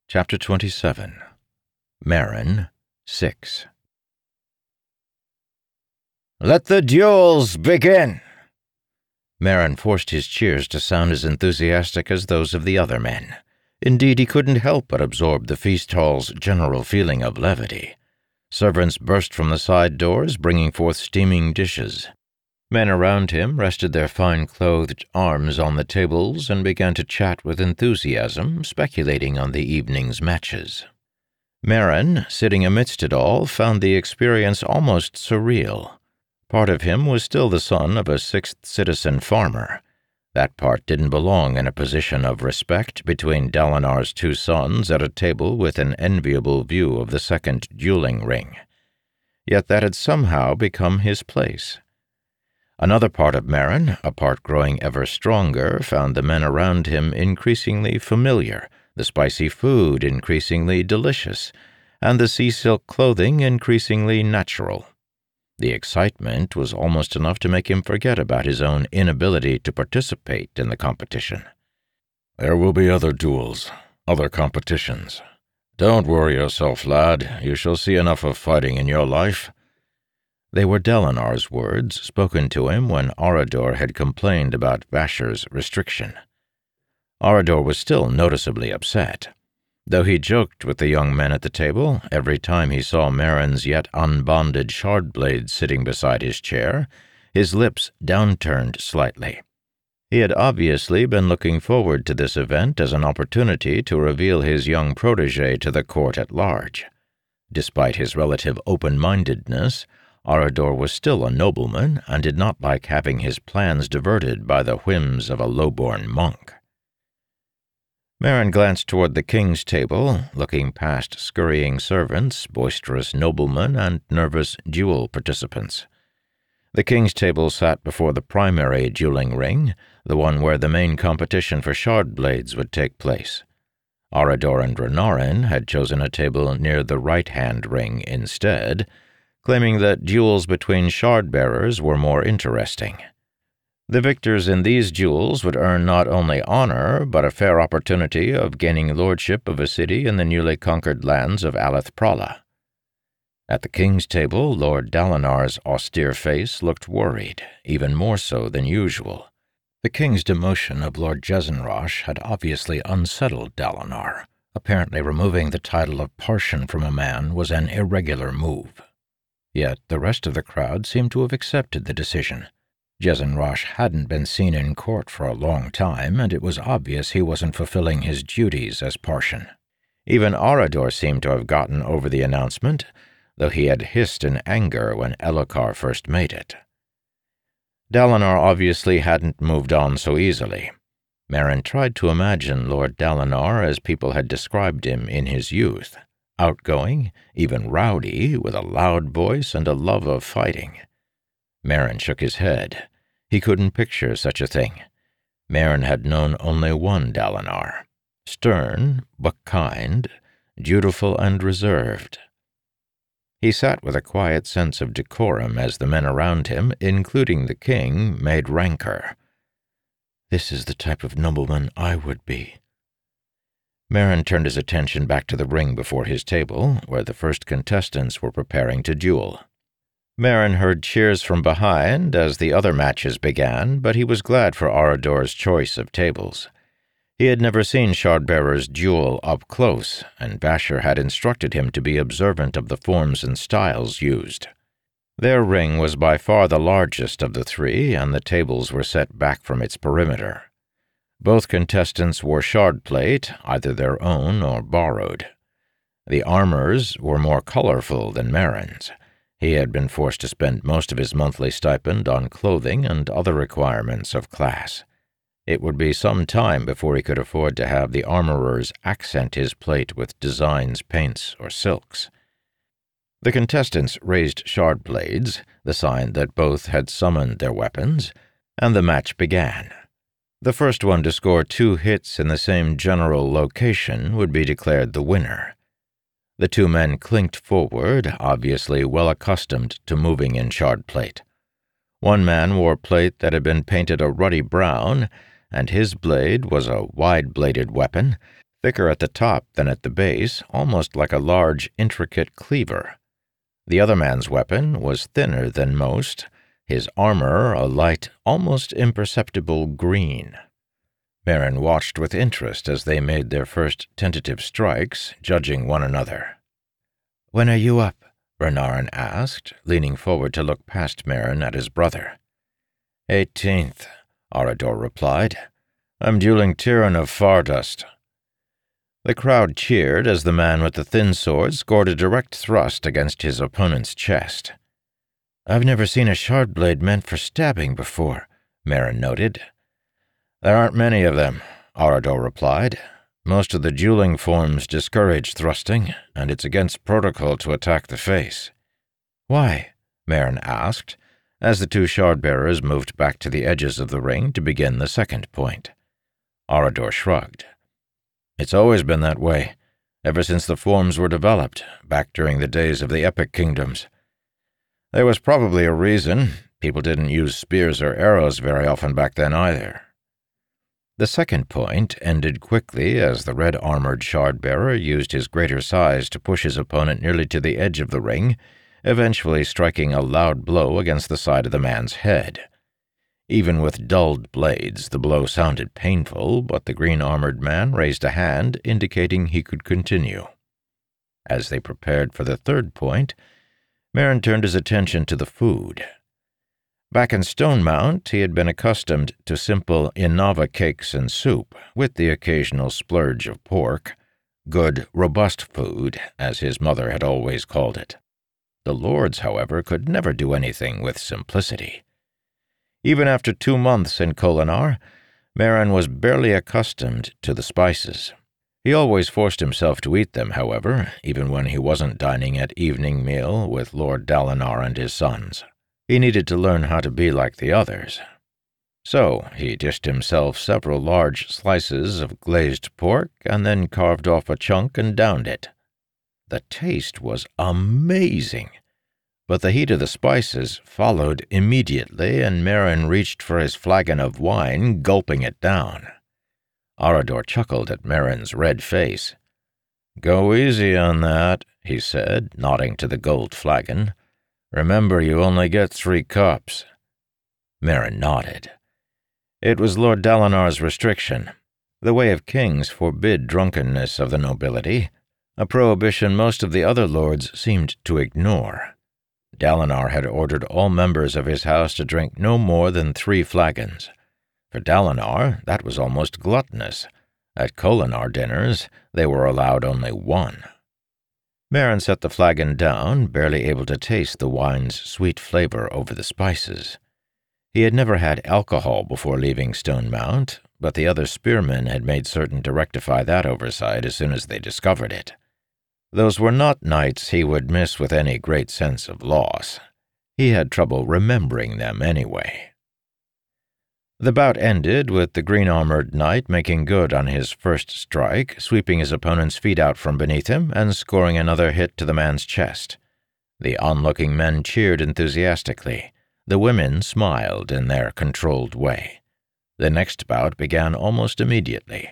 Chapter 27. Merrin, 6. "Let the duels begin!" Merrin forced his cheers to sound as enthusiastic as those of the other men. Indeed, he couldn't help but absorb the feast hall's general feeling of levity. Servants burst from the side doors, bringing forth steaming dishes. Men around him rested their fine-clothed arms on the tables and began to chat with enthusiasm, speculating on the evening's matches. Merrin, sitting amidst it all, found the experience almost surreal. Part of him was still the son of a sixth citizen farmer. That part didn't belong in a position of respect between Dalinar's two sons at a table with an enviable view of the second dueling ring. Yet that had somehow become his place. Another part of Merrin, a part growing ever stronger, found the men around him increasingly familiar, the spicy food increasingly delicious, and the sea-silk clothing increasingly natural. The excitement was almost enough to make him forget about his own inability to participate in the competition. "There will be other duels, other competitions. Don't worry yourself, lad. You shall see enough of fighting in your life." They were Dalinar's words, spoken to him when Arador had complained about Vasher's restriction. Arador was still noticeably upset. Though he joked with the young men at the table, every time he saw Merrin's yet unbonded shardblade sitting beside his chair, his lips downturned slightly. He had obviously been looking forward to this event as an opportunity to reveal his young protege to the court at large. Despite his relative open-mindedness, Arador was still a nobleman and did not like having his plans diverted by the whims of a low-born monk. Merrin glanced toward the king's table, looking past scurrying servants, boisterous noblemen, and nervous duel participants. The king's table sat before the primary dueling ring, the one where the main competition for shard blades would take place. Arador and Renarin had chosen a table near the right-hand ring instead, claiming that duels between shard-bearers were more interesting. The victors in these duels would earn not only honor, but a fair opportunity of gaining lordship of a city in the newly conquered lands of Aleth Prala. At the king's table, Lord Dalinar's austere face looked worried, even more so than usual. The king's demotion of Lord Jezenrosh had obviously unsettled Dalinar. Apparently removing the title of Parshan from a man was an irregular move. Yet the rest of the crowd seemed to have accepted the decision. Jezenrosh hadn't been seen in court for a long time, and it was obvious he wasn't fulfilling his duties as Parshan. Even Arador seemed to have gotten over the announcement, though he had hissed in anger when Elhokar first made it. Dalinar obviously hadn't moved on so easily. Merrin tried to imagine Lord Dalinar as people had described him in his youth. Outgoing, even rowdy, with a loud voice and a love of fighting. Merrin shook his head. He couldn't picture such a thing. Merrin had known only one Dalinar. Stern, but kind, dutiful and reserved. He sat with a quiet sense of decorum as the men around him, including the king, made rancor. "This is the type of nobleman I would be." Merrin turned his attention back to the ring before his table, where the first contestants were preparing to duel. Merrin heard cheers from behind as the other matches began, but he was glad for Arador's choice of tables. He had never seen shardbearers duel up close, and Vasher had instructed him to be observant of the forms and styles used. Their ring was by far the largest of the three, and the tables were set back from its perimeter. Both contestants wore shard plate, either their own or borrowed. The armors were more colorful than Merrin's. He had been forced to spend most of his monthly stipend on clothing and other requirements of class. It would be some time before he could afford to have the armorers accent his plate with designs, paints, or silks. The contestants raised shard blades, the sign that both had summoned their weapons, and the match began. The first one to score 2 hits in the same general location would be declared the winner. The two men clinked forward, obviously well accustomed to moving in shard plate. One man wore plate that had been painted a ruddy brown, and his blade was a wide-bladed weapon, thicker at the top than at the base, almost like a large, intricate cleaver. The other man's weapon was thinner than most, his armor a light, almost imperceptible green. Merrin watched with interest as they made their first tentative strikes, judging one another. "When are you up?" Renarin asked, leaning forward to look past Merrin at his brother. 18th, Arador replied. I'm dueling Tyrion of Fardust. The crowd cheered as the man with the thin sword scored a direct thrust against his opponent's chest. "I've never seen a shard blade meant for stabbing before," Merrin noted. There aren't many of them, Arador replied. Most of the dueling forms discourage thrusting, and it's against protocol to attack the face. "Why?" Merrin asked, as the two shard-bearers moved back to the edges of the ring to begin the second point. Arador shrugged. It's always been that way, ever since the forms were developed, back during the days of the Epic Kingdoms. There was probably a reason. People didn't use spears or arrows very often back then either. The second point ended quickly as the red-armored shard-bearer used his greater size to push his opponent nearly to the edge of the ring, eventually striking a loud blow against the side of the man's head. Even with dulled blades, the blow sounded painful, but the green-armored man raised a hand, indicating he could continue. As they prepared for the third point, Merrin turned his attention to the food. Back in Stonemount, he had been accustomed to simple Innava cakes and soup, with the occasional splurge of pork, good, robust food, as his mother had always called it. The lords, however, could never do anything with simplicity. Even after 2 months in Kholinar, Merrin was barely accustomed to the spices. He always forced himself to eat them, however, even when he wasn't dining at evening meal with Lord Dalinar and his sons. He needed to learn how to be like the others. So he dished himself several large slices of glazed pork and then carved off a chunk and downed it. The taste was amazing, but the heat of the spices followed immediately, and Merrin reached for his flagon of wine, gulping it down. Arador chuckled at Merrin's red face. "Go easy on that," he said, nodding to the gold flagon. "Remember, you only get 3 cups." Merrin nodded. It was Lord Dalinar's restriction. The way of kings forbid drunkenness of the nobility, a prohibition most of the other lords seemed to ignore. Dalinar had ordered all members of his house to drink no more than 3 flagons. For Dalinar, that was almost gluttonous. At Kholinar dinners, they were allowed only 1. Merrin set the flagon down, barely able to taste the wine's sweet flavor over the spices. He had never had alcohol before leaving Stonemount, but the other spearmen had made certain to rectify that oversight as soon as they discovered it. Those were not nights he would miss with any great sense of loss. He had trouble remembering them anyway. The bout ended with the green-armored knight making good on his first strike, sweeping his opponent's feet out from beneath him and scoring another hit to the man's chest. The onlooking men cheered enthusiastically. The women smiled in their controlled way. The next bout began almost immediately.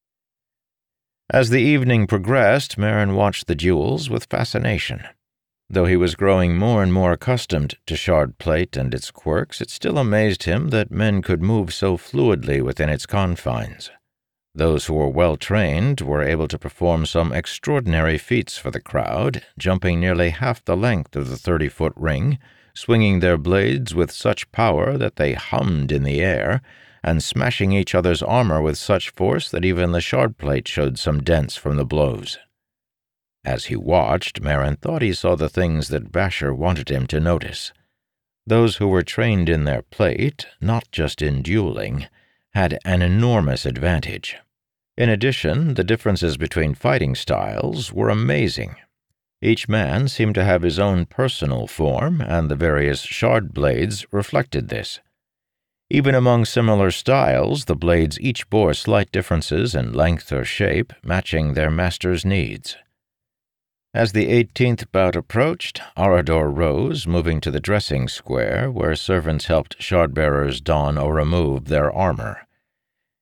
As the evening progressed, Merrin watched the duels with fascination. Though he was growing more and more accustomed to shard plate and its quirks, it still amazed him that men could move so fluidly within its confines. Those who were well-trained were able to perform some extraordinary feats for the crowd, jumping nearly half the length of the 30-foot ring, swinging their blades with such power that they hummed in the air, and smashing each other's armor with such force that even the shard plate showed some dents from the blows. As he watched, Merrin thought he saw the things that Vasher wanted him to notice. Those who were trained in their plate, not just in dueling, had an enormous advantage. In addition, the differences between fighting styles were amazing. Each man seemed to have his own personal form, and the various shard blades reflected this. Even among similar styles, the blades each bore slight differences in length or shape, matching their master's needs. As the 18th bout approached, Arador rose, moving to the dressing square, where servants helped shard-bearers don or remove their armor.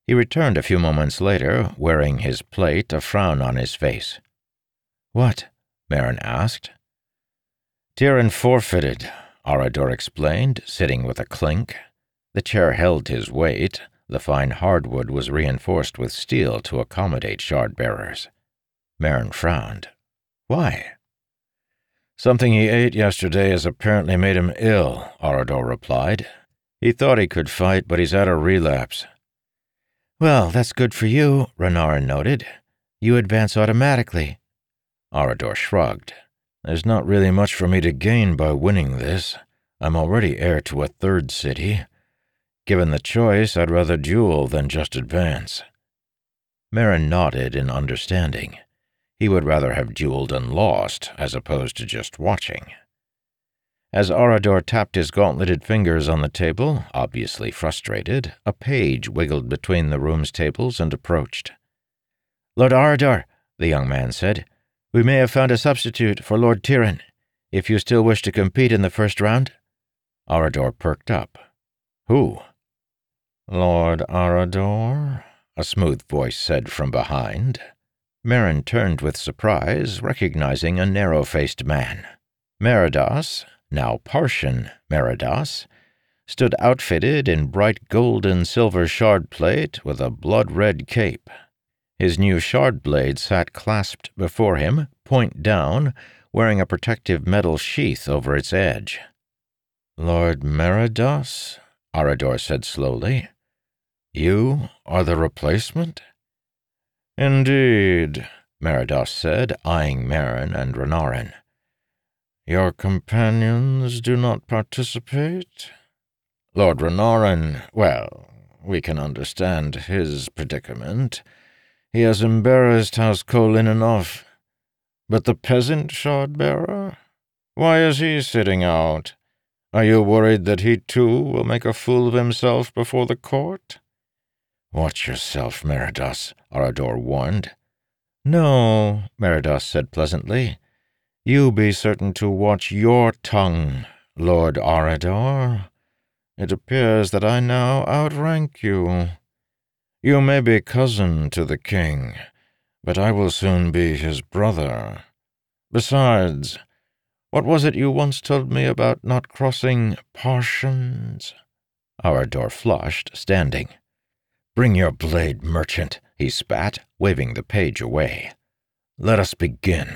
He returned a few moments later, wearing his plate, a frown on his face. "What?" Merrin asked. "Tierin forfeited," Arador explained, sitting with a clink. The chair held his weight. The fine hardwood was reinforced with steel to accommodate shard-bearers. Merrin frowned. "Why?" "Something he ate yesterday has apparently made him ill," Arador replied. "He thought he could fight, but he's had a relapse." "Well, that's good for you," Renarin noted. "You advance automatically." Arador shrugged. "There's not really much for me to gain by winning this. I'm already heir to a third city. Given the choice, I'd rather duel than just advance." Merrin nodded in understanding. He would rather have dueled and lost, as opposed to just watching. As Arador tapped his gauntleted fingers on the table, obviously frustrated, a page wiggled between the room's tables and approached. "Lord Arador," the young man said, "we may have found a substitute for Lord Tierin, if you still wish to compete in the first round." Arador perked up. "Who?" "Lord Arador," a smooth voice said from behind. Merrin turned with surprise, recognizing a narrow-faced man. Meridas, now Parshan Meridas, stood outfitted in bright gold and silver shard plate with a blood-red cape. His new shard blade sat clasped before him, point down, wearing a protective metal sheath over its edge. "Lord Meridas," Arador said slowly, "you are the replacement?" "Indeed," Meridas said, eyeing Merrin and Renarin. "Your companions do not participate?" "Lord Renarin, well, we can understand his predicament. He has embarrassed House Kholin enough. But the peasant shard-bearer? Why is he sitting out? Are you worried that he too will make a fool of himself before the court?" "Watch yourself, Meridas," Arador warned. "No," Meridas said pleasantly. "You be certain to watch your tongue, Lord Arador. It appears that I now outrank you. You may be cousin to the king, but I will soon be his brother. Besides, what was it you once told me about not crossing Parshans?" Arador flushed, standing. "Bring your blade, merchant," he spat, waving the page away. "Let us begin."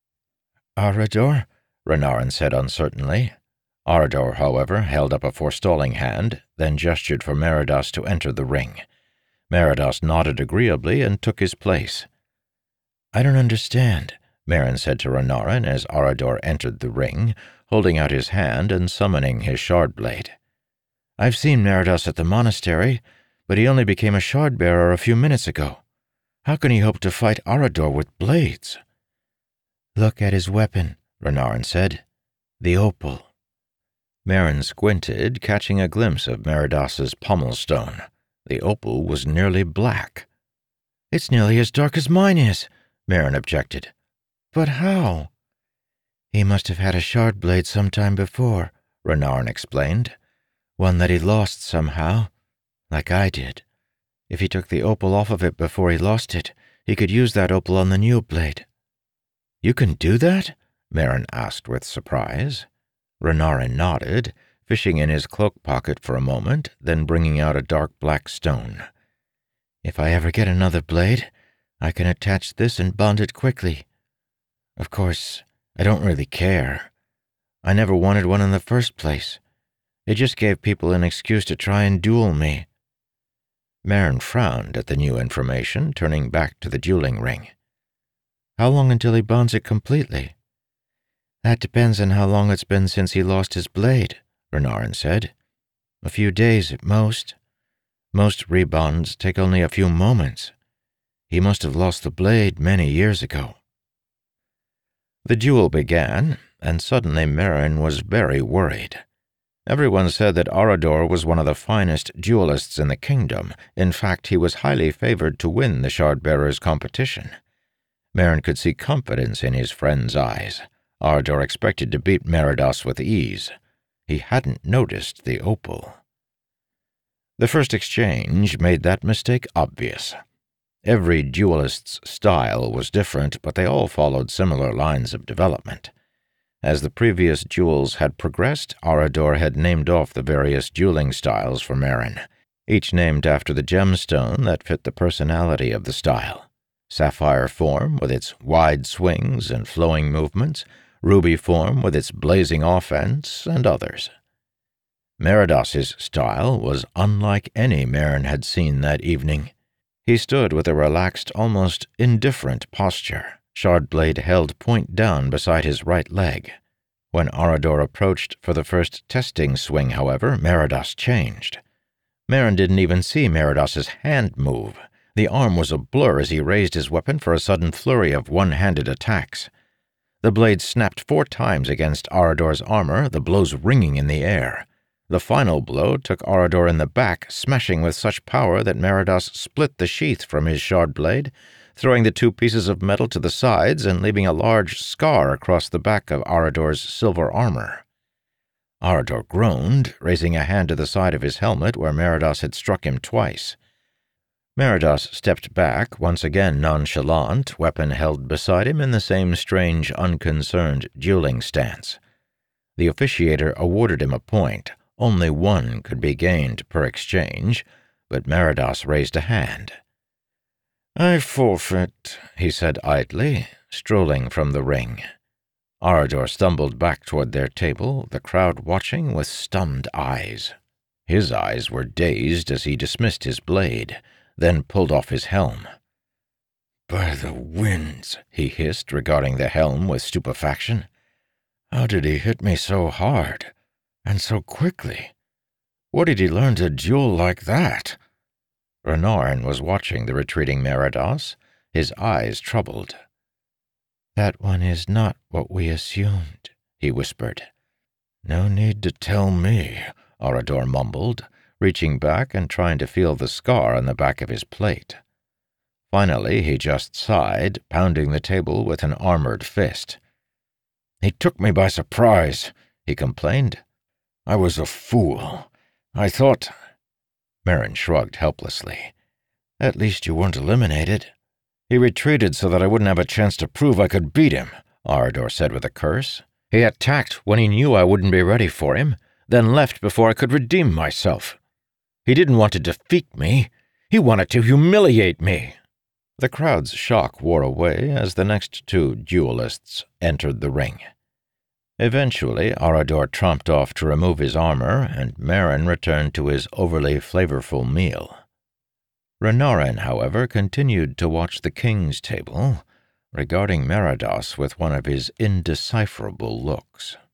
"Arador?" Renarin said uncertainly. Arador, however, held up a forestalling hand, then gestured for Meridas to enter the ring. Meridas nodded agreeably and took his place. "I don't understand," Merrin said to Renarin as Arador entered the ring, holding out his hand and summoning his shard blade. "I've seen Meridas at the monastery, but he only became a shard-bearer a few minutes ago. How can he hope to fight Arador with blades?" "Look at his weapon," Renarin said. "The opal." Merrin squinted, catching a glimpse of Meridas's pommel stone. The opal was nearly black. "It's nearly as dark as mine is," Merrin objected. "But how?" "He must have had a shard blade some time before," Renarin explained. "One that he lost somehow, like I did. If he took the opal off of it before he lost it, he could use that opal on the new blade." "You can do that?" Merrin asked with surprise. Renarin nodded, fishing in his cloak pocket for a moment, then bringing out a dark black stone. "If I ever get another blade, I can attach this and bond it quickly. Of course, I don't really care. I never wanted one in the first place. It just gave people an excuse to try and duel me." Merrin frowned at the new information, turning back to the dueling ring. "How long until he bonds it completely?" "That depends on how long it's been since he lost his blade," Renarin said. "A few days at most. Most rebonds take only a few moments. He must have lost the blade many years ago." The duel began, and suddenly Merrin was very worried. Everyone said that Arador was one of the finest duelists in the kingdom. In fact, he was highly favored to win the Shard-Bearers' competition. Merrin could see confidence in his friend's eyes. Arador expected to beat Meridas with ease. He hadn't noticed the opal. The first exchange made that mistake obvious. Every duelist's style was different, but they all followed similar lines of development. As the previous duels had progressed, Arador had named off the various dueling styles for Merrin, each named after the gemstone that fit the personality of the style. Sapphire form with its wide swings and flowing movements, ruby form with its blazing offense, and others. Meridos's style was unlike any Merrin had seen that evening. He stood with a relaxed, almost indifferent posture, shard blade held point down beside his right leg. When Arador approached for the first testing swing, however, Meridos changed. Merrin didn't even see Meridos's hand move. The arm was a blur as he raised his weapon for a sudden flurry of one-handed attacks. The blade snapped 4 times against Arador's armor, the blows ringing in the air. The final blow took Arador in the back, smashing with such power that Meridos split the sheath from his shard blade, throwing the 2 pieces of metal to the sides and leaving a large scar across the back of Arador's silver armor. Arador groaned, raising a hand to the side of his helmet where Meridos had struck him twice. Meridos stepped back, once again nonchalant, weapon held beside him in the same strange, unconcerned dueling stance. The officiator awarded him a point. Only 1 could be gained per exchange, but Meridos raised a hand. "I forfeit," he said idly, strolling from the ring. Arador stumbled back toward their table, the crowd watching with stunned eyes. His eyes were dazed as he dismissed his blade, then pulled off his helm. "By the winds," he hissed, regarding the helm with stupefaction. "How did he hit me so hard? And so quickly? Where did he learn to duel like that?" Renarin was watching the retreating Meridos, his eyes troubled. "That one is not what we assumed," he whispered. "No need to tell me," Arador mumbled, reaching back and trying to feel the scar on the back of his plate. Finally, he just sighed, pounding the table with an armored fist. "He took me by surprise," he complained. "I was a fool. I thought—" Merrin shrugged helplessly. "At least you weren't eliminated." "He retreated so that I wouldn't have a chance to prove I could beat him," Arador said with a curse. "He attacked when he knew I wouldn't be ready for him, then left before I could redeem myself. He didn't want to defeat me. He wanted to humiliate me." The crowd's shock wore away as the next 2 duelists entered the ring. Eventually, Arador tromped off to remove his armor, and Merrin returned to his overly flavorful meal. Renarin, however, continued to watch the king's table, regarding Meridos with one of his indecipherable looks.